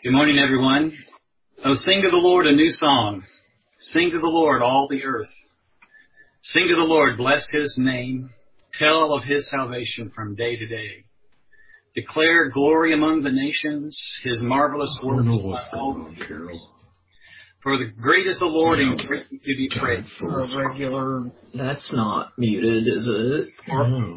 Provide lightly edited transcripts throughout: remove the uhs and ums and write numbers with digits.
Good morning, everyone. Oh, sing to the Lord a new song. Sing to the Lord, all the earth. Sing to the Lord, bless his name. Tell of his salvation from day to day. Declare glory among the nations, his marvelous I don't works know by what's all going on, the people. Carol. For the great is the Lord and greatly to be praised. That's not muted, is it? No.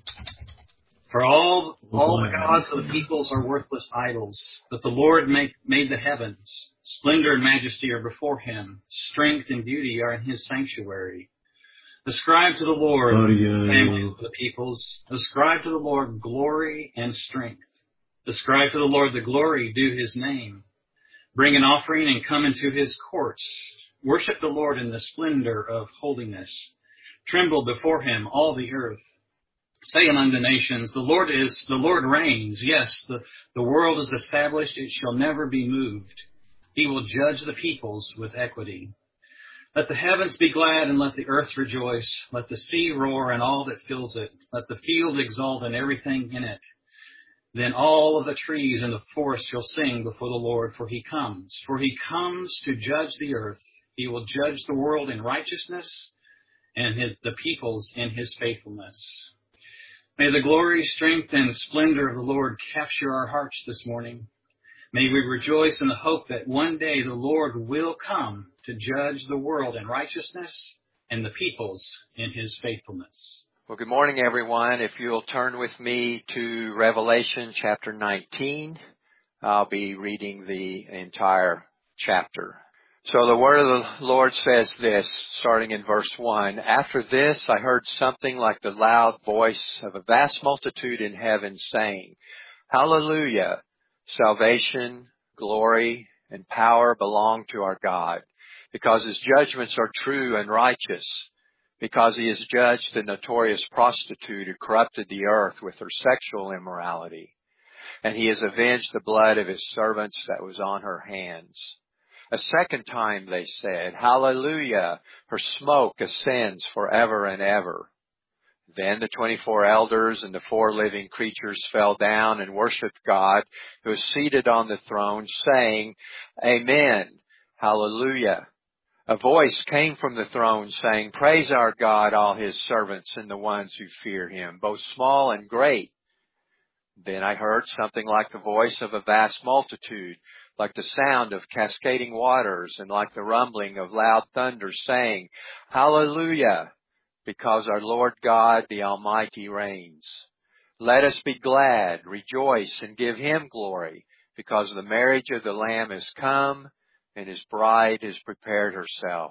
For all Well, the gods of the peoples are worthless idols, but the Lord made the heavens. Splendor and majesty are before him. Strength and beauty are in his sanctuary. Ascribe to the Lord, families of the peoples. Ascribe to the Lord glory and strength. Ascribe to the Lord the glory due his name. Bring an offering and come into his courts. Worship the Lord in the splendor of holiness. Tremble before him, all the earth. Say among the nations, the Lord reigns. Yes, the world is established. It shall never be moved. He will judge the peoples with equity. Let the heavens be glad and let the earth rejoice. Let the sea roar and all that fills it. Let the field exult and everything in it. Then all of the trees in the forest shall sing before the Lord, for he comes. For he comes to judge the earth. He will judge the world in righteousness and the peoples in his faithfulness. May the glory, strength, and splendor of the Lord capture our hearts this morning. May we rejoice in the hope that one day the Lord will come to judge the world in righteousness and the peoples in his faithfulness. Well, good morning, everyone. If you'll turn with me to Revelation chapter 19, I'll be reading the entire chapter. So the word of the Lord says this, starting in verse 1. After this, I heard something like the loud voice of a vast multitude in heaven saying, Hallelujah! Salvation, glory, and power belong to our God, because his judgments are true and righteous, because he has judged the notorious prostitute who corrupted the earth with her sexual immorality, and he has avenged the blood of his servants that was on her hands. A second time they said, Hallelujah! Her smoke ascends forever and ever. Then the 24 elders and the 4 living creatures fell down and worshipped God, who is seated on the throne, saying, Amen, Hallelujah. A voice came from the throne saying, Praise our God, all his servants and the ones who fear him, both small and great. Then I heard something like the voice of a vast multitude, like the sound of cascading waters, and like the rumbling of loud thunder, saying, Hallelujah, because our Lord God the Almighty reigns. Let us be glad, rejoice, and give him glory, because the marriage of the Lamb is come, and his bride has prepared herself.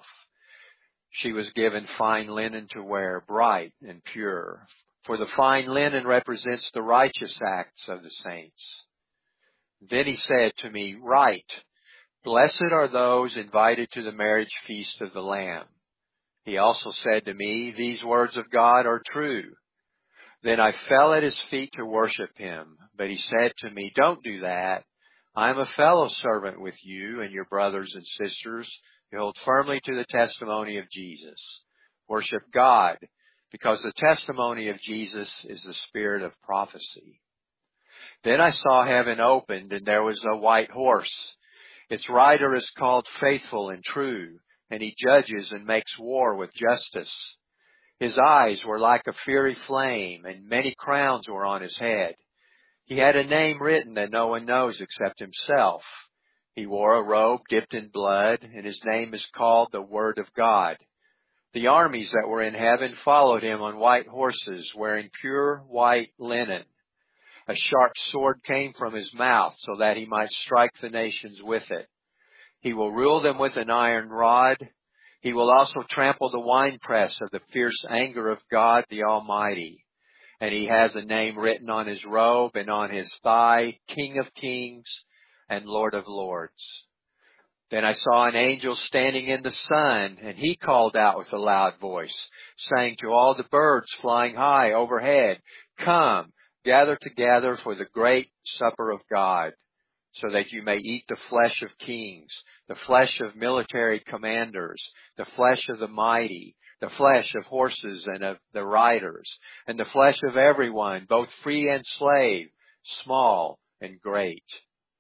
She was given fine linen to wear, bright and pure. For the fine linen represents the righteous acts of the saints. Then he said to me, Write, Blessed are those invited to the marriage feast of the Lamb. He also said to me, These words of God are true. Then I fell at his feet to worship him. But he said to me, Don't do that. I am a fellow servant with you and your brothers and sisters who hold firmly to the testimony of Jesus. Worship God, because the testimony of Jesus is the spirit of prophecy. Then I saw heaven opened, and there was a white horse. Its rider is called Faithful and True, and he judges and makes war with justice. His eyes were like a fiery flame, and many crowns were on his head. He had a name written that no one knows except himself. He wore a robe dipped in blood, and his name is called the Word of God. The armies that were in heaven followed him on white horses, wearing pure white linen. A sharp sword came from his mouth, so that he might strike the nations with it. He will rule them with an iron rod. He will also trample the winepress of the fierce anger of God the Almighty. And he has a name written on his robe and on his thigh, King of Kings and Lord of Lords. Then I saw an angel standing in the sun, and he called out with a loud voice, saying to all the birds flying high overhead, Come, gather together for the great supper of God, so that you may eat the flesh of kings, the flesh of military commanders, the flesh of the mighty, the flesh of horses and of the riders, and the flesh of everyone, both free and slave, small and great.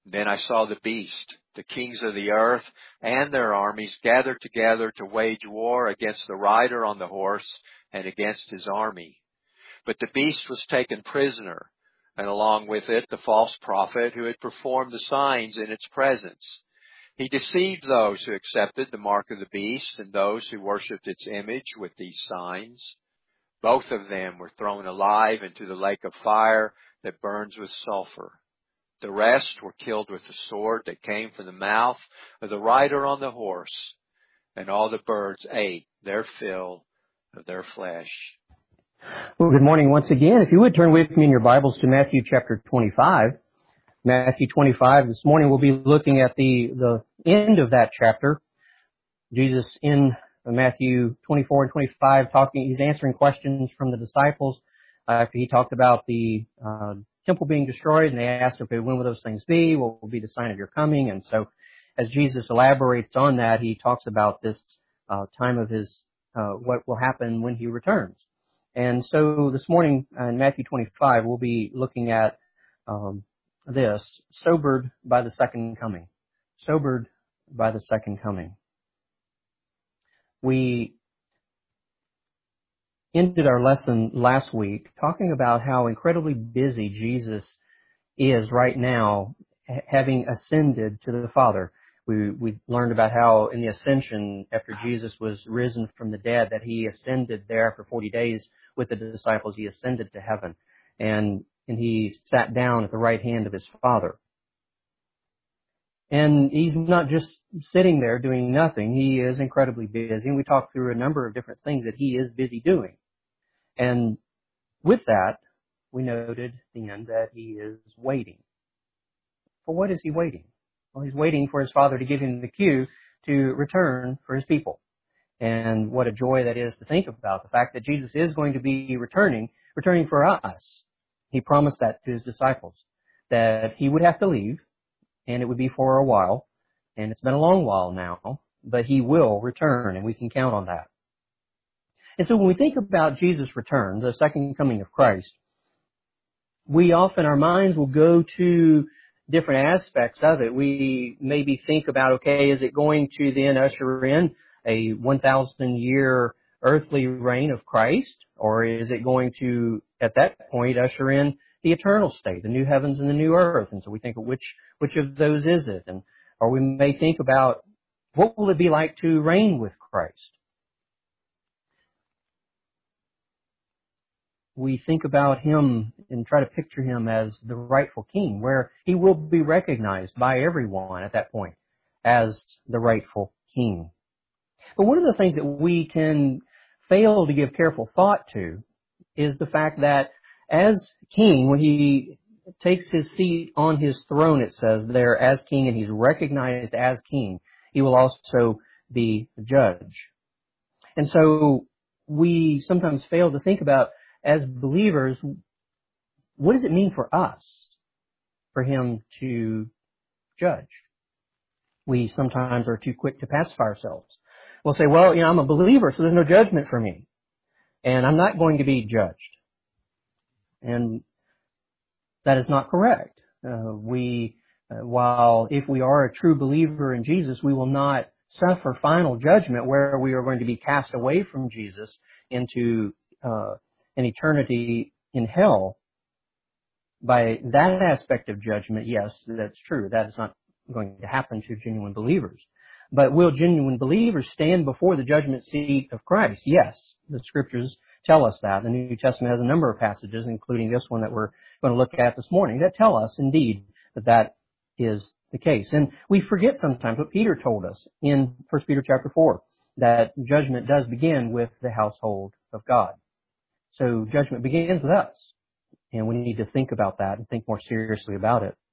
Then I saw the beast, the kings of the earth, and their armies gathered together to wage war against the rider on the horse and against his army. But the beast was taken prisoner, and along with it the false prophet who had performed the signs in its presence. He deceived those who accepted the mark of the beast and those who worshipped its image with these signs. Both of them were thrown alive into the lake of fire that burns with sulfur. The rest were killed with the sword that came from the mouth of the rider on the horse, and all the birds ate their fill of their flesh. Well, good morning once again. If you would turn with me in your Bibles to Matthew chapter 25. Matthew 25. This morning we'll be looking at the end of that chapter. Jesus in Matthew 24 and 25 he's answering questions from the disciples after he talked about the temple being destroyed, and they asked, okay, when will those things be? What will be the sign of your coming? And so as Jesus elaborates on that, he talks about this time of his, what will happen when he returns. And so this morning in Matthew 25, we'll be looking at this, sobered by the second coming. Sobered by the second coming. We ended our lesson last week talking about how incredibly busy Jesus is right now, having ascended to the Father. We learned about how in the ascension, after Jesus was risen from the dead, that he ascended there after 40 days with the disciples. He ascended to heaven, and he sat down at the right hand of his Father. And he's not just sitting there doing nothing. He is incredibly busy, and we talked through a number of different things that he is busy doing. And with that, we noted at the end that he is waiting. For what is he waiting? Well, he's waiting for his Father to give him the cue to return for his people. And what a joy that is to think about, the fact that Jesus is going to be returning for us. He promised that to his disciples, that he would have to leave, and it would be for a while, and it's been a long while now, but he will return, and we can count on that. And so when we think about Jesus' return, the second coming of Christ, we often, our minds will go to different aspects of it. We maybe think about, okay, is it going to then usher in a 1,000-year earthly reign of Christ, or is it going to, at that point, usher in the eternal state, the new heavens and the new earth? And so we think of which of those is it? And or we may think about, what will it be like to reign with Christ? We think about him and try to picture him as the rightful king, where he will be recognized by everyone at that point as the rightful king. But one of the things that we can fail to give careful thought to is the fact that as king, when he takes his seat on his throne, it says there, as king, and he's recognized as king, he will also be the judge. And so we sometimes fail to think about, as believers, what does it mean for us for him to judge? We sometimes are too quick to pacify ourselves. We'll say, well, I'm a believer, so there's no judgment for me, and I'm not going to be judged. And that is not correct. While if we are a true believer in Jesus, we will not suffer final judgment where we are going to be cast away from Jesus into an eternity in hell. By that aspect of judgment, yes, that's true. That is not going to happen to genuine believers. But will genuine believers stand before the judgment seat of Christ? Yes, the Scriptures tell us that. The New Testament has a number of passages, including this one that we're going to look at this morning, that tell us indeed that is the case. And we forget sometimes what Peter told us in 1 Peter chapter 4, that judgment does begin with the household of God. So judgment begins with us, and we need to think about that and think more seriously about it.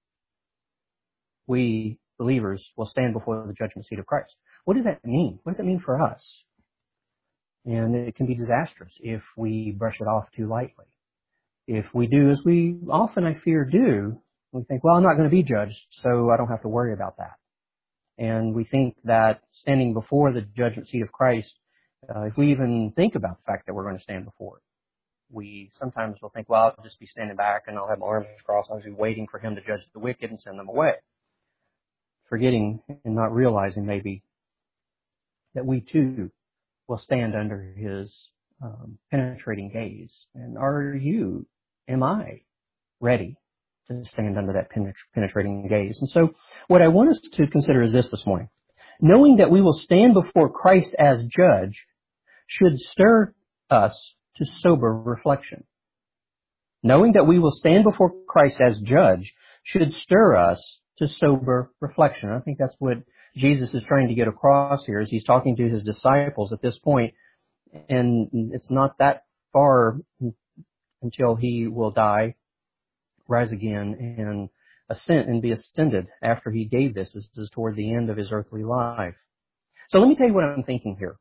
We believers will stand before the judgment seat of Christ. What does that mean? What does it mean for us? And it can be disastrous if we brush it off too lightly. If we do, as we often, I fear, do, we think, well, I'm not going to be judged, so I don't have to worry about that. And we think that standing before the judgment seat of Christ, if we even think about the fact that we're going to stand before it, we sometimes will think, well, I'll just be standing back and I'll have my arms crossed. I'll just be waiting for him to judge the wicked and send them away. Forgetting and not realizing maybe that we too will stand under his penetrating gaze. And am I ready to stand under that penetrating gaze? And so what I want us to consider is this morning. Knowing that we will stand before Christ as judge should stir us to sober reflection. Knowing that we will stand before Christ as judge should stir us to sober reflection. I think that's what Jesus is trying to get across here as he's talking to his disciples at this point. And it's not that far until he will die, rise again, and ascend and be ascended after he gave this. This is toward the end of his earthly life. So let me tell you what I'm thinking here.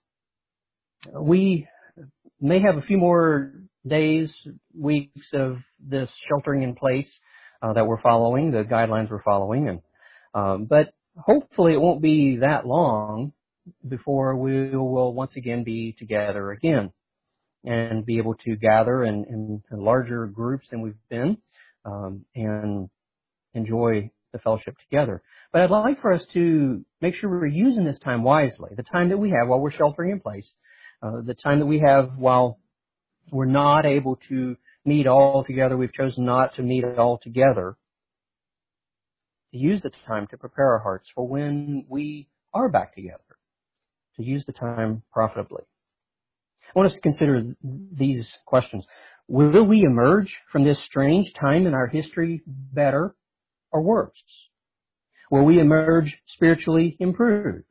We may have a few more days, weeks of this sheltering in place that we're following, the guidelines we're following, and but hopefully it won't be that long before we will once again be together again and be able to gather in larger groups than we've been and enjoy the fellowship together. But I'd like for us to make sure we're using this time wisely, the time that we have while we're sheltering in place, the time that we have while we're not able to meet all together. We've chosen not to meet all together. To use the time to prepare our hearts for when we are back together. To use the time profitably. I want us to consider these questions. Will we emerge from this strange time in our history better or worse? Will we emerge spiritually improved?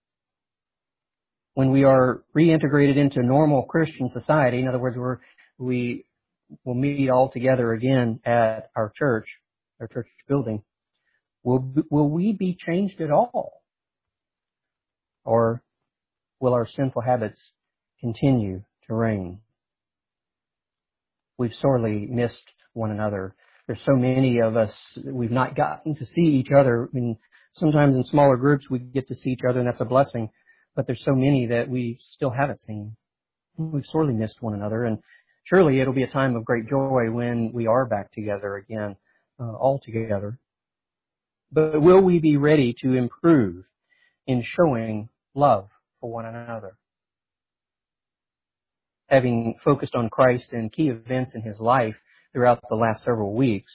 When we are reintegrated into normal Christian society, in other words, we will meet all together again at our church building, will we be changed at all? Or will our sinful habits continue to reign? We've sorely missed one another. There's so many of us, we've not gotten to see each other. I mean, sometimes in smaller groups we get to see each other and that's a blessing. But there's so many that we still haven't seen. We've sorely missed one another. And surely it'll be a time of great joy when we are back together again, all together. But will we be ready to improve in showing love for one another? Having focused on Christ and key events in his life throughout the last several weeks,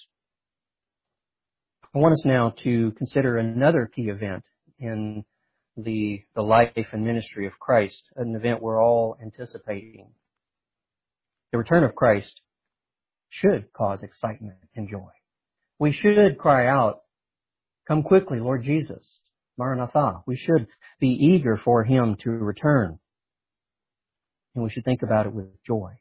I want us now to consider another key event in the life and ministry of Christ, an event we're all anticipating. The return of Christ should cause excitement and joy. We should cry out, "Come quickly, Lord Jesus, Maranatha." We should be eager for him to return. And we should think about it with joy.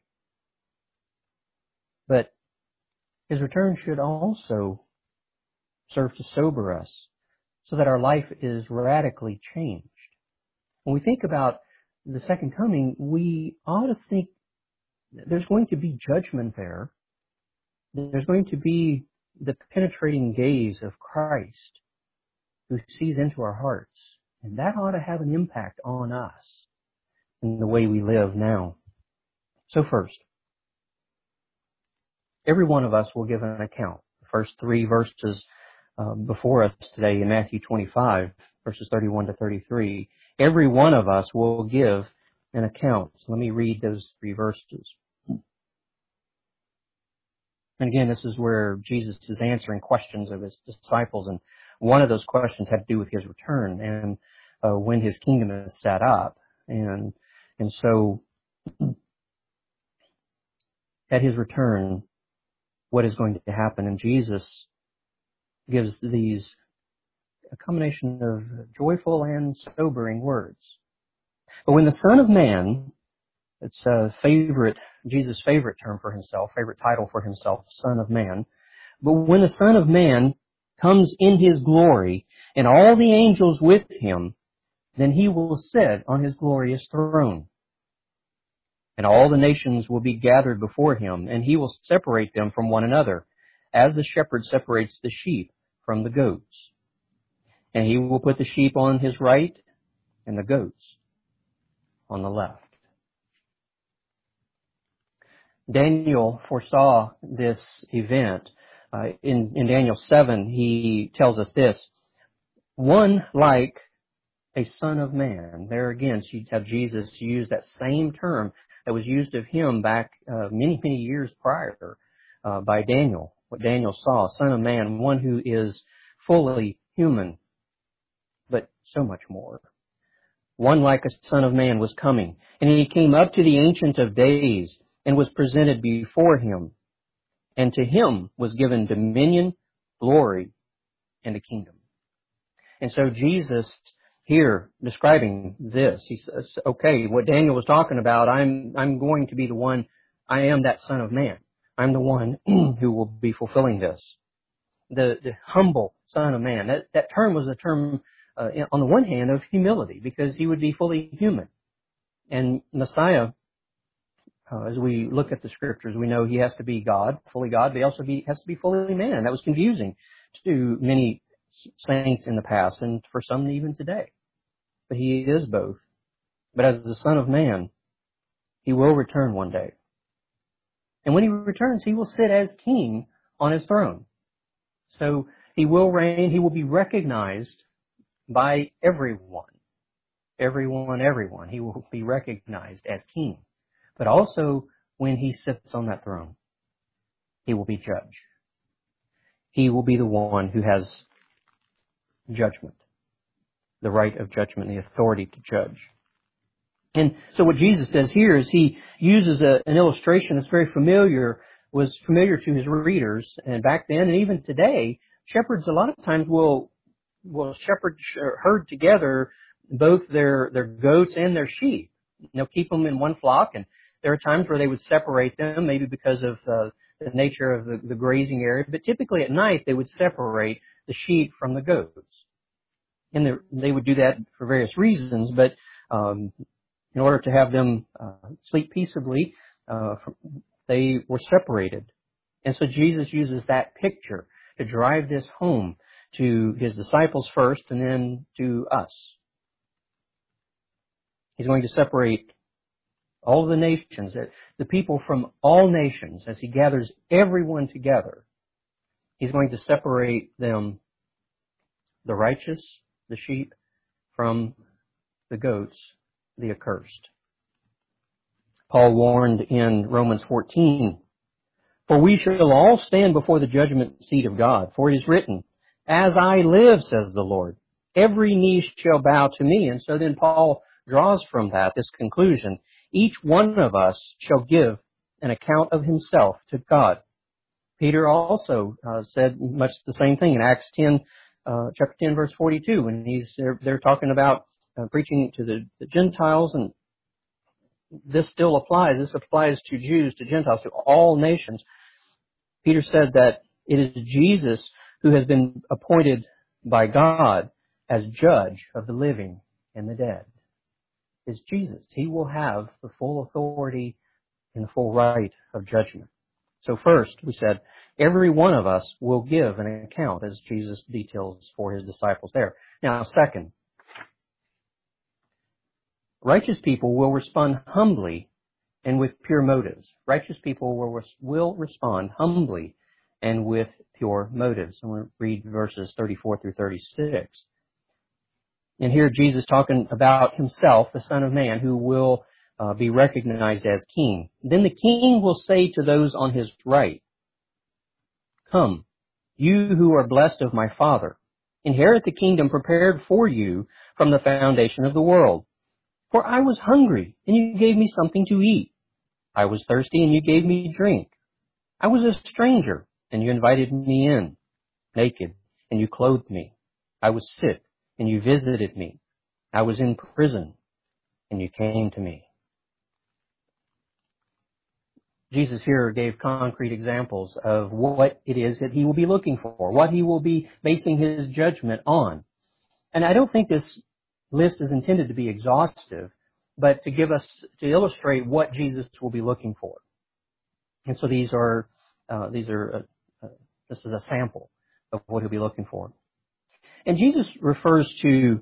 But his return should also serve to sober us so that our life is radically changed. When we think about the second coming, we ought to think there's going to be judgment there. There's going to be the penetrating gaze of Christ who sees into our hearts. And that ought to have an impact on us in the way we live now. So first, every one of us will give an account. The first three verses before us today in Matthew 25, verses 31 to 33, every one of us will give an account. So let me read those three verses. And again, this is where Jesus is answering questions of his disciples, and one of those questions had to do with his return and when his kingdom is set up. And so at his return, what is going to happen? And Jesus gives a combination of joyful and sobering words. But when the Son of Man, it's Jesus' favorite term for himself, favorite title for himself, Son of Man. But when the Son of Man comes in his glory and all the angels with him, then he will sit on his glorious throne. And all the nations will be gathered before him, and he will separate them from one another, as the shepherd separates the sheep from the goats. And he will put the sheep on his right and the goats on the left. Daniel foresaw this event. In Daniel 7, he tells us this, one like a son of man. There again, so you have Jesus use that same term that was used of him back many, many years prior by Daniel. What Daniel saw, son of man, one who is fully human, but so much more. One like a son of man was coming, and he came up to the Ancient of Days and was presented before him. And to him was given dominion, glory, and a kingdom. And so Jesus here describing this, he says, okay, what Daniel was talking about, I'm going to be the one, I am that Son of Man. I'm the one who will be fulfilling this. The humble Son of Man. That term was a term, on the one hand, of humility, because he would be fully human. And Messiah, as we look at the scriptures, we know he has to be God, fully God, but he also has to be fully man. That was confusing to many saints in the past, and for some even today. But he is both. But as the Son of Man, he will return one day. And when he returns, he will sit as king on his throne. So he will reign, he will be recognized by everyone. Everyone. He will be recognized as king. But also, when he sits on that throne, he will be judge. He will be the one who has judgment, the right of judgment, the authority to judge. And so what Jesus does here is he uses an illustration that's very familiar, was familiar to his readers, and back then and even today, shepherds a lot of times will shepherd herd together both their goats and their sheep. They'll keep them in one flock, and there are times where they would separate them, maybe because of the nature of the grazing area, but typically at night they would separate the sheep from the goats. And they would do that for various reasons, but in order to have them sleep peaceably, they were separated. And so Jesus uses that picture to drive this home to his disciples first and then to us. He's going to separate all the nations, the people from all nations, as he gathers everyone together. He's going to separate them, the righteous, the sheep, from the goats, the accursed. Paul warned in Romans 14, "For we shall all stand before the judgment seat of God. For it is written, 'As I live, says the Lord, every knee shall bow to me.'" And so then Paul draws from that this conclusion: each one of us shall give an account of himself to God. Peter also said much the same thing in Acts 10, chapter 10, verse 42, when they're talking about preaching to the Gentiles, and this still applies. This applies to Jews, to Gentiles, to all nations. Peter said that it is Jesus who has been appointed by God as judge of the living and the dead. Is Jesus. He will have the full authority and the full right of judgment. So first, we said, every one of us will give an account, as Jesus details for his disciples there. Now, second, righteous people will respond humbly and with pure motives. Righteous people will respond humbly and with pure motives. And we'll read verses 34 through 36. And here Jesus talking about himself, the Son of Man, who will be recognized as king. Then the king will say to those on his right, "Come, you who are blessed of my Father, inherit the kingdom prepared for you from the foundation of the world. For I was hungry, and you gave me something to eat. I was thirsty, and you gave me drink. I was a stranger, and you invited me in. Naked, and you clothed me. I was sick, and you visited me. I was in prison, and you came to me." Jesus here gave concrete examples of what it is that he will be looking for, what he will be basing his judgment on. And I don't think this list is intended to be exhaustive, but to give us, to illustrate what Jesus will be looking for. And so this is a sample of what he'll be looking for. And Jesus refers to,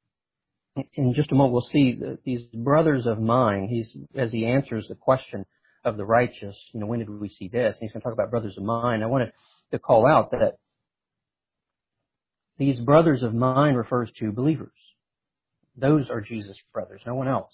in just a moment we'll see, these brothers of mine, as he answers the question of the righteous, when did we see this? And he's going to talk about brothers of mine. I wanted to call out that these brothers of mine refers to believers. Those are Jesus' brothers, no one else.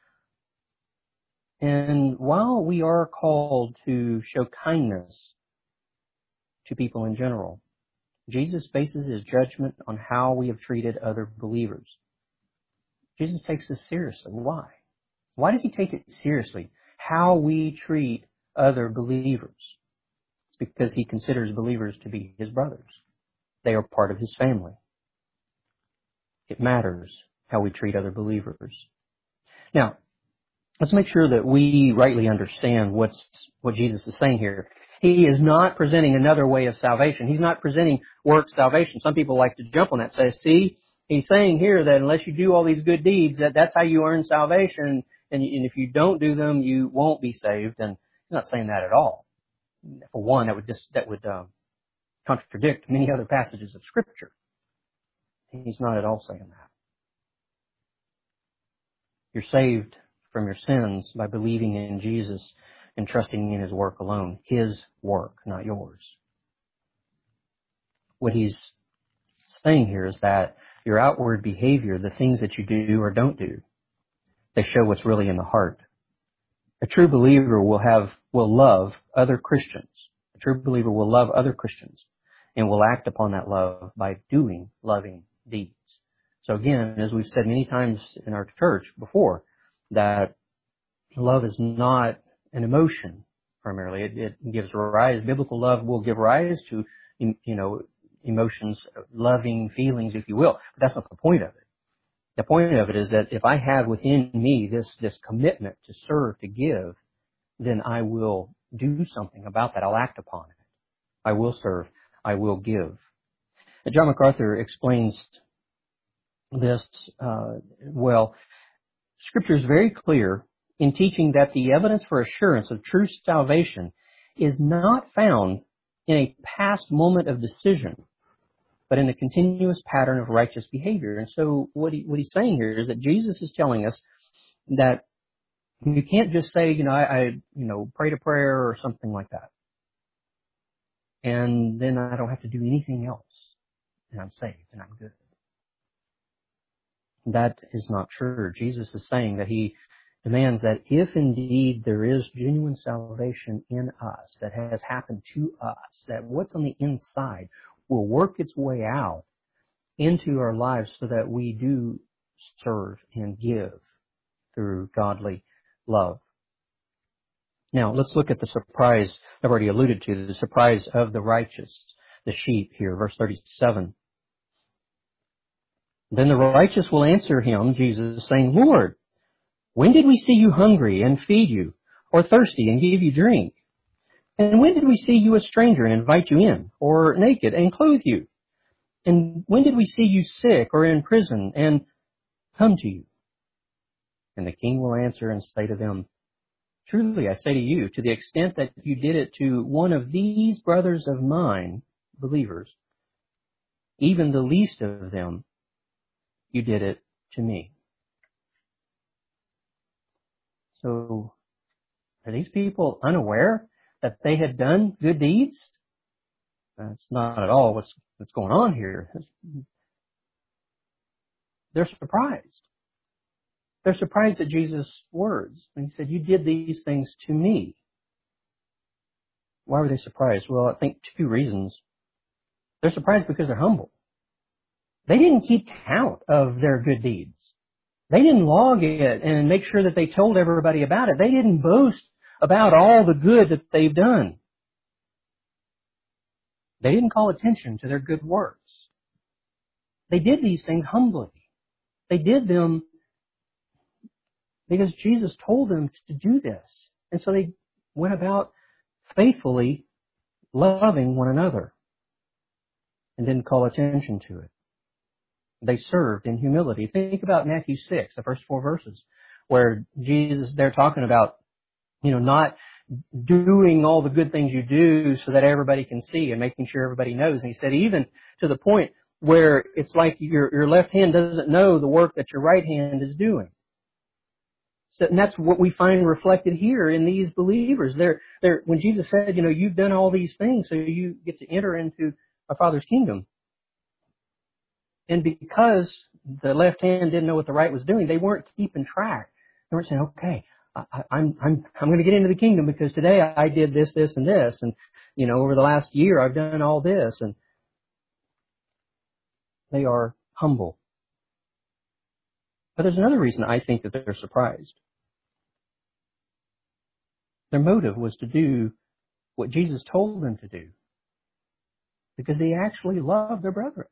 And while we are called to show kindness to people in general, Jesus bases his judgment on how we have treated other believers. Jesus takes this seriously. Why? Why does he take it seriously? How we treat other believers. It's because he considers believers to be his brothers. They are part of his family. It matters how we treat other believers. Now, let's make sure that we rightly understand what Jesus is saying here. He is not presenting another way of salvation. He's not presenting work salvation. Some people like to jump on that and say, see, he's saying here that unless you do all these good deeds, that's how you earn salvation. And if you don't do them, you won't be saved. And he's not saying that at all. For one, that would contradict many other passages of Scripture. He's not at all saying that. You're saved from your sins by believing in Jesus and trusting in his work alone. His work, not yours. What he's saying here is that your outward behavior, the things that you do or don't do, they show what's really in the heart. A true believer will love other Christians. A true believer will love other Christians and will act upon that love by doing loving deeds. So again, as we've said many times in our church before, that love is not an emotion primarily. It gives rise, biblical love will give rise to, emotions, loving feelings, if you will. But that's not the point of it. The point of it is that if I have within me this commitment to serve, to give, then I will do something about that. I'll act upon it. I will serve. I will give. And John MacArthur explains this well. Scripture is very clear in teaching that the evidence for assurance of true salvation is not found in a past moment of decision, but in the continuous pattern of righteous behavior. And so what he's saying here is that Jesus is telling us that you can't just say, I prayed a prayer or something like that, and then I don't have to do anything else, and I'm saved and I'm good. That is not true. Jesus is saying that he demands that if indeed there is genuine salvation in us that has happened to us, that what's on the inside will work its way out into our lives so that we do serve and give through godly love. Now, let's look at the surprise I've already alluded to, the surprise of the righteous, the sheep here, verse 37. Then the righteous will answer him, Jesus, saying, Lord, when did we see you hungry and feed you, or thirsty and give you drink? And when did we see you a stranger and invite you in, or naked and clothe you? And when did we see you sick or in prison and come to you? And the king will answer and say to them, Truly I say to you, to the extent that you did it to one of these brothers of mine, believers, even the least of them, you did it to me. So, are these people unaware that they had done good deeds? That's not at all what's going on here. They're surprised. They're surprised at Jesus' words. And he said, you did these things to me. Why were they surprised? Well, I think two reasons. They're surprised because they're humble. They didn't keep count of their good deeds. They didn't log it and make sure that they told everybody about it. They didn't boast about all the good that they've done. They didn't call attention to their good works. They did these things humbly. They did them because Jesus told them to do this. And so they went about faithfully loving one another and didn't call attention to it. They served in humility. Think about Matthew 6, the first 4 verses, where Jesus, they're talking about, not doing all the good things you do so that everybody can see and making sure everybody knows. And he said, even to the point where it's like your left hand doesn't know the work that your right hand is doing. So, and that's what we find reflected here in these believers. When Jesus said, you've done all these things, so you get to enter into our Father's kingdom. And because the left hand didn't know what the right was doing, they weren't keeping track. They weren't saying, okay, I'm going to get into the kingdom because today I did this, this, and this. And, over the last year I've done all this. And they are humble. But there's another reason I think that they're surprised. Their motive was to do what Jesus told them to do because they actually loved their brethren.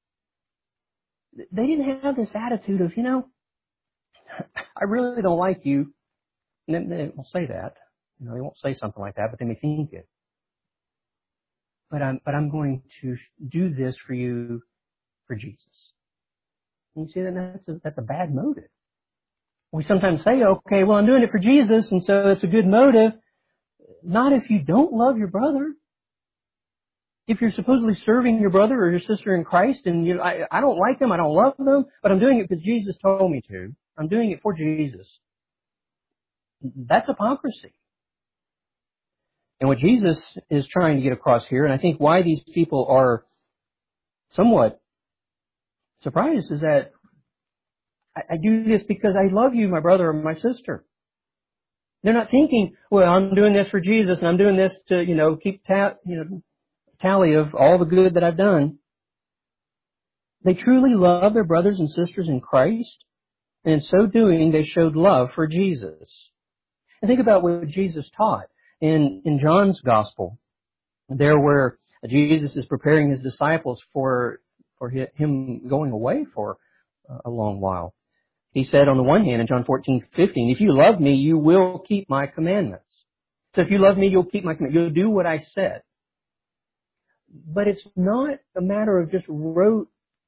They didn't have this attitude of, I really don't like you. And they won't say that. They won't say something like that, but they may think it. But I'm going to do this for you for Jesus. And you see that's a bad motive. We sometimes say, okay, well, I'm doing it for Jesus, and so it's a good motive. Not if you don't love your brother. If you're supposedly serving your brother or your sister in Christ, and I don't like them, I don't love them, but I'm doing it because Jesus told me to. I'm doing it for Jesus. That's hypocrisy. And what Jesus is trying to get across here, and I think why these people are somewhat surprised, is that I do this because I love you, my brother or my sister. They're not thinking, well, I'm doing this for Jesus, and I'm doing this to, keep tally of all the good that I've done. They truly love their brothers and sisters in Christ, and in so doing, they showed love for Jesus. And think about what Jesus taught in John's Gospel, there where Jesus is preparing his disciples for him going away for a long while. He said on the one hand in John 14:15, if you love me, you will keep my commandments. So if you love me, you'll keep my commandments. You'll do what I said. But it's not a matter of just rote,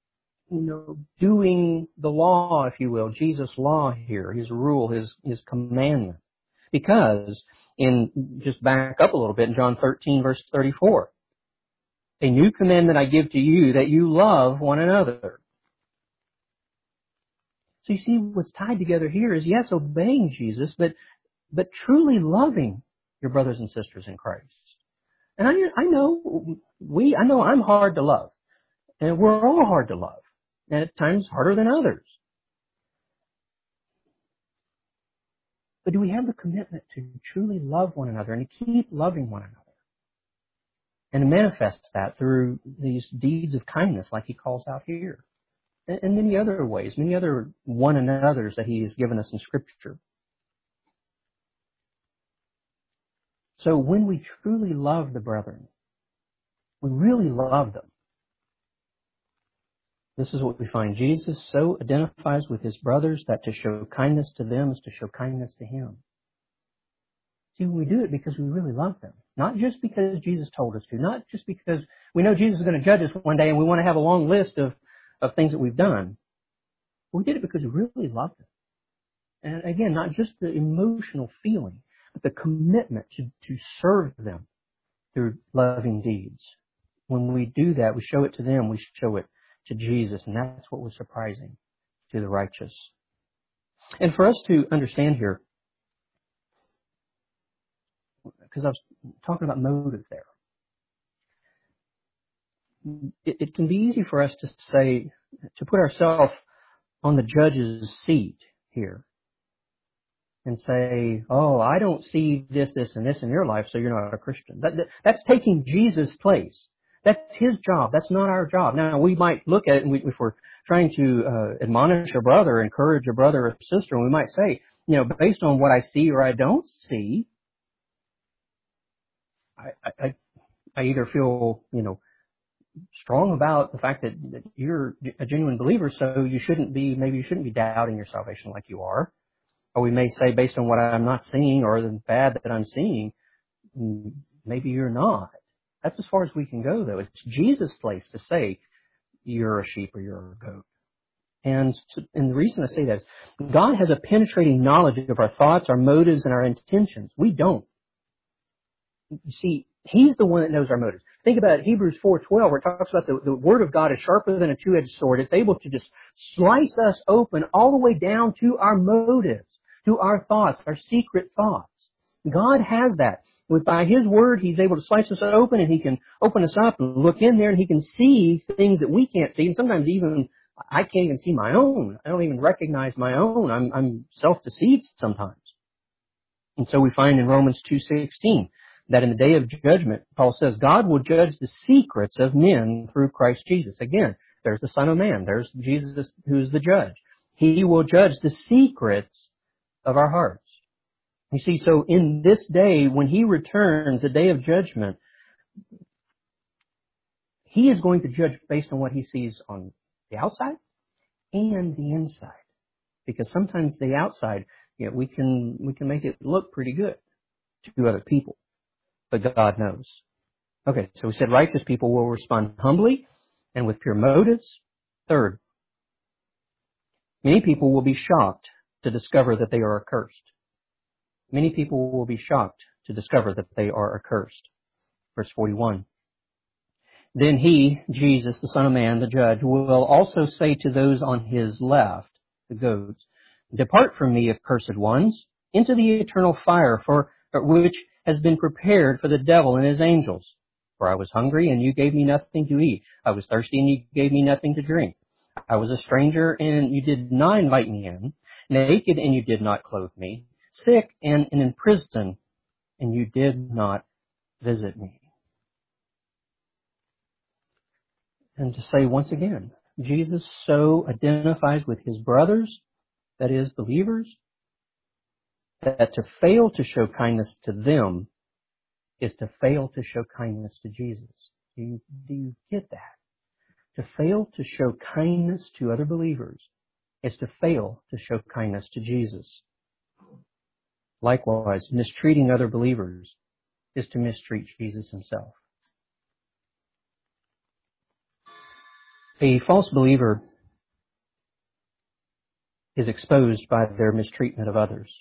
doing the law, if you will, Jesus' law here, his rule, his commandment. Because just back up a little bit in John 13 verse 34, a new commandment I give to you, that you love one another. So you see what's tied together here is, yes, obeying Jesus, but truly loving your brothers and sisters in Christ. And I know I'm hard to love. And we're all hard to love. And at times harder than others. But do we have the commitment to truly love one another and to keep loving one another? And to manifest that through these deeds of kindness like he calls out here. And many other ways, many other one another's that he has given us in Scripture. So when we truly love the brethren, we really love them. This is what we find. Jesus so identifies with his brothers that to show kindness to them is to show kindness to him. See, we do it because we really love them. Not just because Jesus told us to. Not just because we know Jesus is going to judge us one day and we want to have a long list of things that we've done. We did it because we really love them. And again, not just the emotional feeling, but the commitment to serve them through loving deeds. When we do that, we show it to them, we show it to Jesus, and that's what was surprising to the righteous. And for us to understand here, because I was talking about motive there, it can be easy for us to say, to put ourselves on the judge's seat here and say, oh, I don't see this, and this in your life, so you're not a Christian. That's taking Jesus' place. That's his job. That's not our job. Now, we might look at it, and if we're trying to admonish a brother, encourage a brother or sister, and we might say, based on what I see or I don't see, I either feel, strong about the fact that you're a genuine believer, so maybe you shouldn't be doubting your salvation like you are. Or we may say, based on what I'm not seeing or the bad that I'm seeing, maybe you're not. That's as far as we can go, though. It's Jesus' place to say you're a sheep or you're a goat. And the reason I say that is God has a penetrating knowledge of our thoughts, our motives, and our intentions. We don't. You see, he's the one that knows our motives. Think about it, Hebrews 4:12, where it talks about the Word of God is sharper than a two-edged sword. It's able to just slice us open all the way down to our motives. to our thoughts, our secret thoughts. God has that. By His Word, He's able to slice us open, and He can open us up and look in there, and He can see things that we can't see. And sometimes even I can't even see my own. I don't even recognize my own. I'm self-deceived sometimes. And so we find in Romans 2:16 that in the day of judgment, Paul says, God will judge the secrets of men through Christ Jesus. Again, there's the Son of Man. There's Jesus who's the judge. He will judge the secrets of our hearts. You see, so in this day, when He returns, the day of judgment, He is going to judge based on what He sees on the outside and the inside. Because sometimes the outside, we can make it look pretty good to other people. But God knows. Okay, so we said righteous people will respond humbly and with pure motives. Third, many people will be shocked to discover that they are accursed. Many people will be shocked to discover that they are accursed. Verse 41. Then He, Jesus, the Son of Man, the judge, will also say to those on His left, the goats, depart from me, accursed ones, into the eternal fire, for which has been prepared for the devil and his angels. For I was hungry, and you gave me nothing to eat. I was thirsty, and you gave me nothing to drink. I was a stranger, and you did not invite me in. Naked, and you did not clothe me. Sick and in prison, and you did not visit me. And to say once again, Jesus so identifies with His brothers, that is, believers, that to fail to show kindness to them is to fail to show kindness to Jesus. Do you get that? To fail to show kindness to other believers is to fail to show kindness to Jesus. Likewise, mistreating other believers is to mistreat Jesus Himself. A false believer is exposed by their mistreatment of others.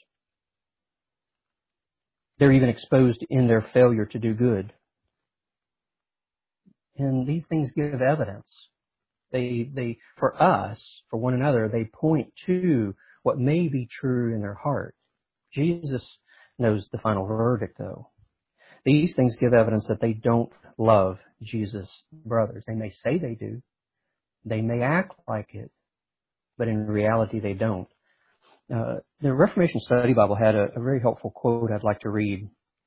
They're even exposed in their failure to do good. And these things give evidence. They, for us, for one another, they point to what may be true in their heart. Jesus knows the final verdict, though. These things give evidence that they don't love Jesus' brothers. They may say they do. They may act like it. But in reality, they don't. The Reformation Study Bible had a very helpful quote I'd like to read.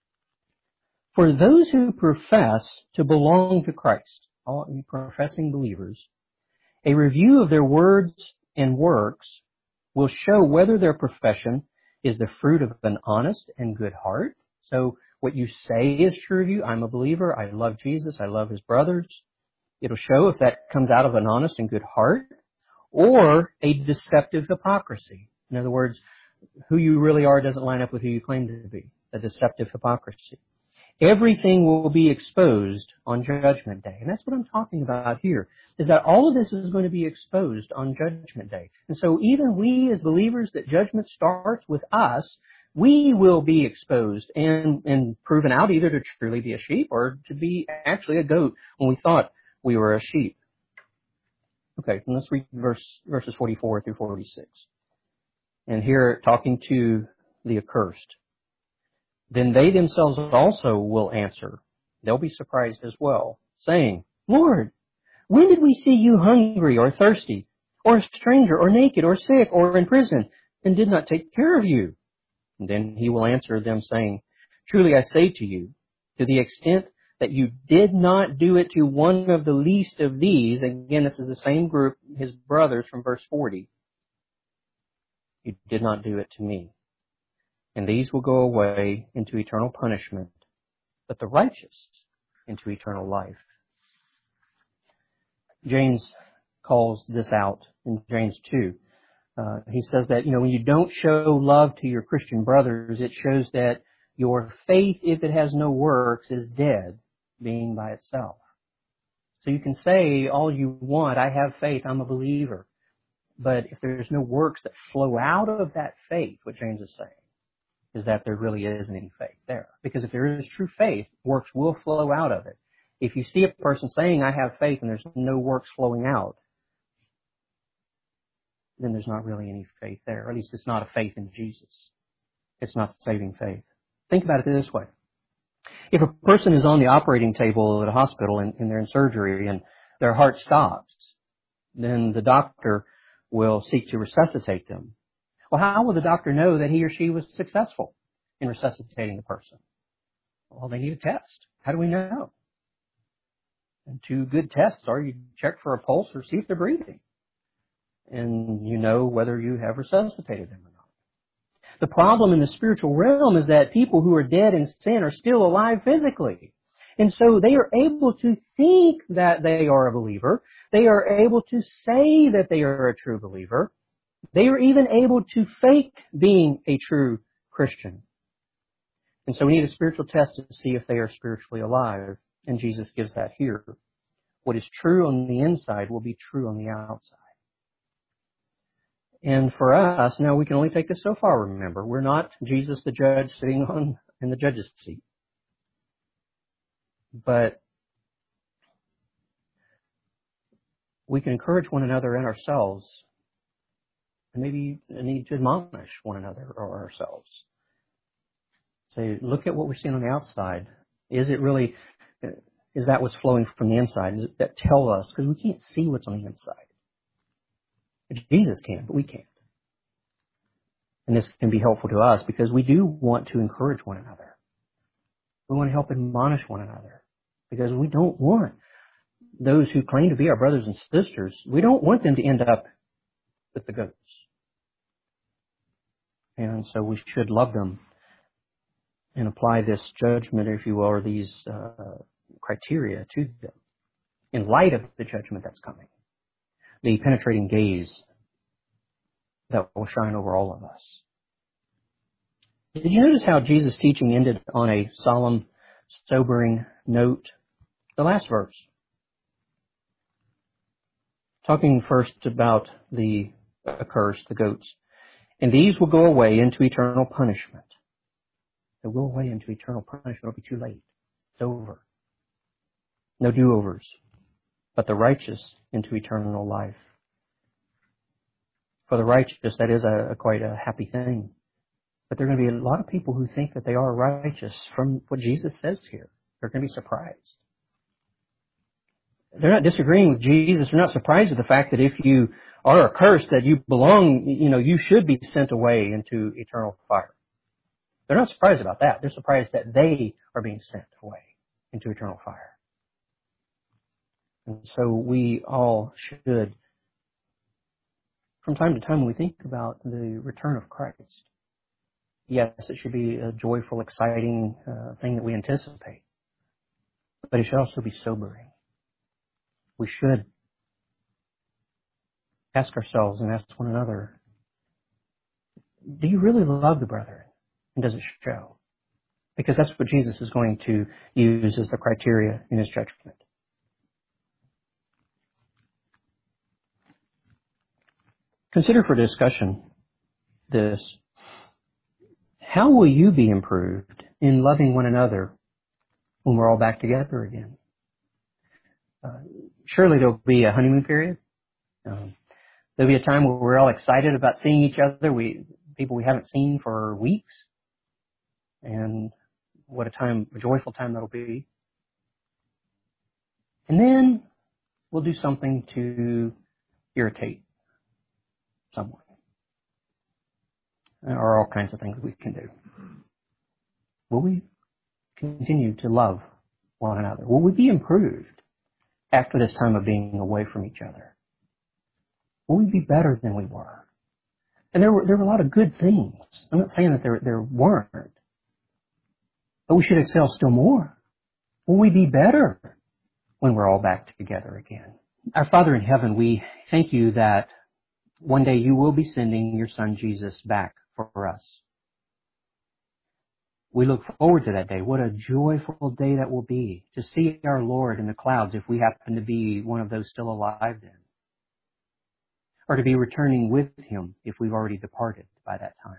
For those who profess to belong to Christ, all professing believers, a review of their words and works will show whether their profession is the fruit of an honest and good heart. So what you say is true of you. I'm a believer. I love Jesus. I love His brothers. It'll show if that comes out of an honest and good heart or a deceptive hypocrisy. In other words, who you really are doesn't line up with who you claim to be. A deceptive hypocrisy. Everything will be exposed on Judgment Day. And that's what I'm talking about here, is that all of this is going to be exposed on Judgment Day. And so even we as believers, that judgment starts with us, we will be exposed and proven out either to truly be a sheep or to be actually a goat when we thought we were a sheep. Okay, and let's read verses 44 through 46. And here, talking to the accursed. Then they themselves also will answer. They'll be surprised as well, saying, Lord, when did we see you hungry or thirsty, or a stranger, or naked, or sick, or in prison, and did not take care of you? And then He will answer them, saying, Truly I say to you, to the extent that you did not do it to one of the least of these, again, this is the same group, His brothers from verse 40, you did not do it to me. And these will go away into eternal punishment, but the righteous into eternal life. James calls this out in James 2. He says that, when you don't show love to your Christian brothers, it shows that your faith, if it has no works, is dead, being by itself. So you can say all you want, I have faith, I'm a believer. But if there's no works that flow out of that faith, what James is saying is that there really isn't any faith there. Because if there is true faith, works will flow out of it. If you see a person saying, I have faith, and there's no works flowing out, then there's not really any faith there. Or at least it's not a faith in Jesus. It's not saving faith. Think about it this way. If a person is on the operating table at a hospital and they're in surgery and their heart stops, then the doctor will seek to resuscitate them. Well, how will the doctor know that he or she was successful in resuscitating the person? Well, they need a test. How do we know? And two good tests are you check for a pulse or see if they're breathing. And you know whether you have resuscitated them or not. The problem in the spiritual realm is that people who are dead in sin are still alive physically. And so they are able to think that they are a believer. They are able to say that they are a true believer. They are even able to fake being a true Christian. And so we need a spiritual test to see if they are spiritually alive. And Jesus gives that here. What is true on the inside will be true on the outside. And for us, now we can only take this so far, remember. We're not Jesus the judge sitting in the judge's seat. But we can encourage one another and ourselves, and maybe need to admonish one another or ourselves. Say, look at what we're seeing on the outside. Is that what's flowing from the inside? Does that tell us? Because we can't see what's on the inside. Jesus can, but we can't. And this can be helpful to us because we do want to encourage one another. We want to help admonish one another because we don't want those who claim to be our brothers and sisters, we don't want them to end up with the goats. And so we should love them and apply this judgment, if you will, or these criteria to them in light of the judgment that's coming. The penetrating gaze that will shine over all of us. Did you notice how Jesus' teaching ended on a solemn, sobering note? The last verse. Talking first about the accursed, the goats. And these will go away into eternal punishment. They'll go away into eternal punishment. It'll be too late. It's over. No do-overs. But the righteous into eternal life. For the righteous, that is quite a happy thing. But there are going to be a lot of people who think that they are righteous from what Jesus says here. They're going to be surprised. They're not disagreeing with Jesus. They're not surprised at the fact that if you are accursed, that you belong, you should be sent away into eternal fire. They're not surprised about that. They're surprised that they are being sent away into eternal fire. And so we all should, from time to time when we think about the return of Christ, yes, it should be a joyful, exciting thing that we anticipate. But it should also be sobering. We should ask ourselves and ask one another, do you really love the brethren? And does it show? Because that's what Jesus is going to use as the criteria in His judgment. Consider for discussion this. How will you be improved in loving one another when we're all back together again? Surely there'll be a honeymoon period. There'll be a time where we're all excited about seeing each other. People we haven't seen for weeks. And what a joyful time that'll be. And then we'll do something to irritate someone. There are all kinds of things we can do. Will we continue to love one another? Will we be improved after this time of being away from each other? Will we be better than we were? And there were a lot of good things. I'm not saying that there weren't. But we should excel still more. Will we be better when we're all back together again? Our Father in heaven, we thank you that one day you will be sending your Son Jesus back for us. We look forward to that day. What a joyful day that will be to see our Lord in the clouds if we happen to be one of those still alive then. Or to be returning with Him if we've already departed by that time.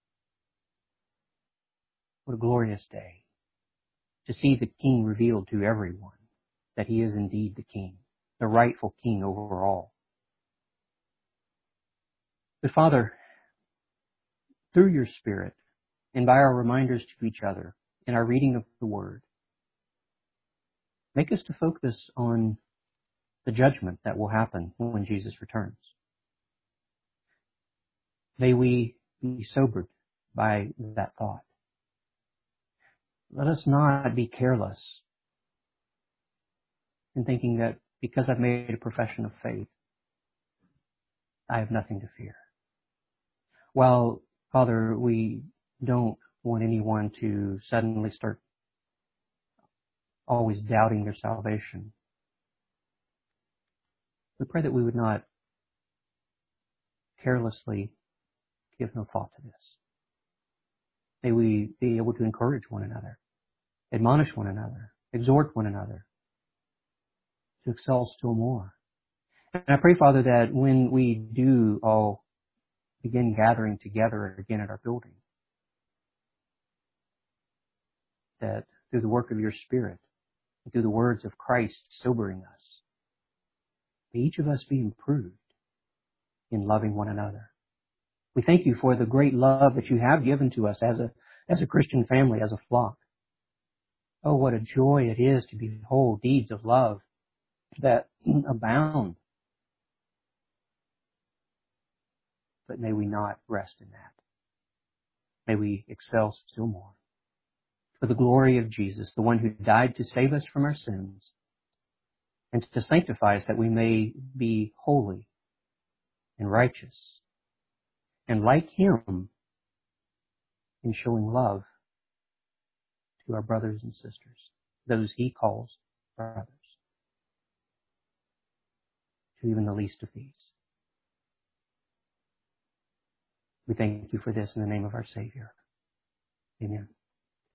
What a glorious day to see the King revealed to everyone, that He is indeed the King, the rightful King over all. But Father, through your Spirit and by our reminders to each other in our reading of the Word, make us to focus on the judgment that will happen when Jesus returns. May we be sobered by that thought. Let us not be careless in thinking that because I've made a profession of faith, I have nothing to fear. While, Father, we don't want anyone to suddenly start always doubting their salvation, we pray that we would not carelessly give no thought to this. May we be able to encourage one another, admonish one another, exhort one another to excel still more. And I pray, Father, that when we do all begin gathering together again at our building, that through the work of your Spirit and through the words of Christ sobering us, may each of us be improved in loving one another. We thank you for the great love that you have given to us as a Christian family, as a flock. Oh, what a joy it is to behold deeds of love that abound. But may we not rest in that. May we excel still more. For the glory of Jesus, the one who died to save us from our sins and to sanctify us that we may be holy and righteous and like him in showing love to our brothers and sisters, those he calls brothers, to even the least of these. We thank you for this in the name of our Savior. Amen.